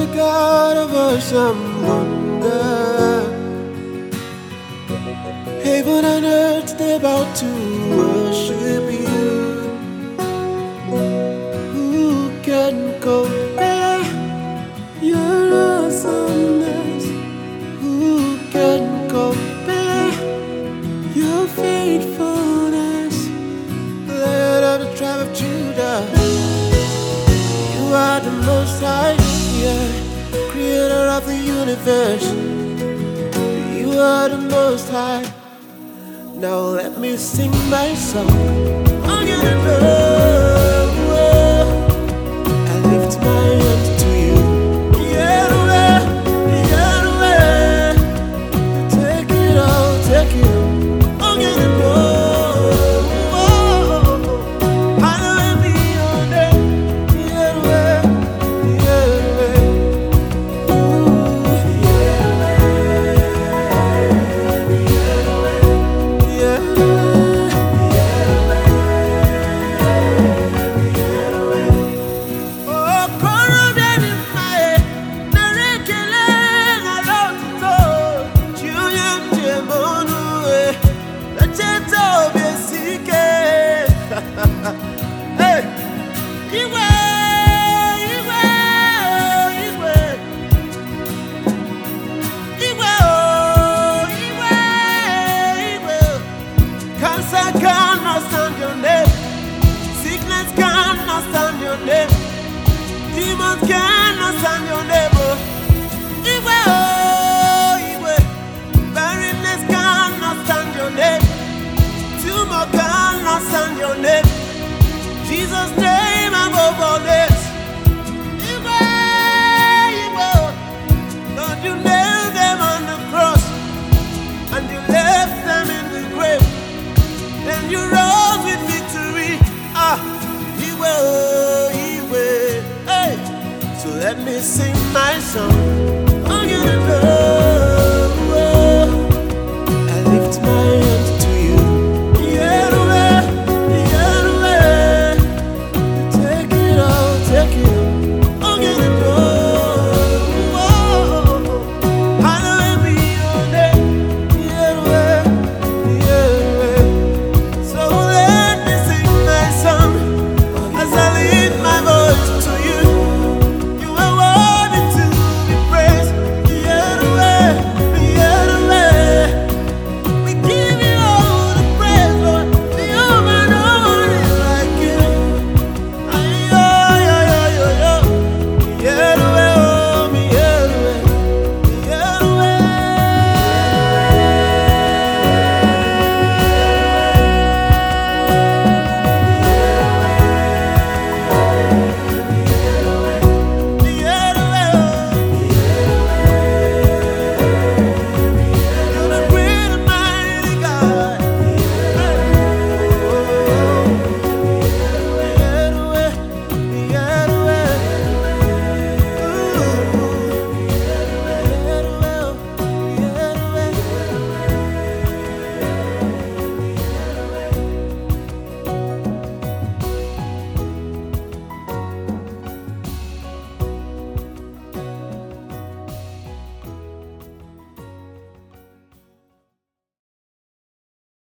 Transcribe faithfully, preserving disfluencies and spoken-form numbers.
the God of awesome wonder. Heaven and earth, they're about to worship you. Who can compare your awesomeness? Who can compare your faithfulness? Lion of the tribe of Judah, you are the Most High, yeah, creator of the universe. You are the Most High. Now let me sing my song. I'm gonna know. I lift my hands to you. Yeah, away, yeah, away. Take it all, take it all. I'm gonna know. I'll be on it. Yeah, away, yeah, away. Ooh, yeah, away, yeah, away, yeah, away. Hey, Iwe, Iwe, Iwe, Iwe, oh, Iwe, Iwe. Cancer cannot stand your name. Sickness cannot stand your name. Demons cannot stand your name. Oh, Iwe, oh, Iwe. Barrenness cannot stand your name. Tumor cannot stand your name. Jesus' name above all names. You were, you were. Lord, you nailed them on the cross, and you left them in the grave. Then you rose with victory. Ah, you were, you were. Hey, so let me sing my song. I'm gonna know.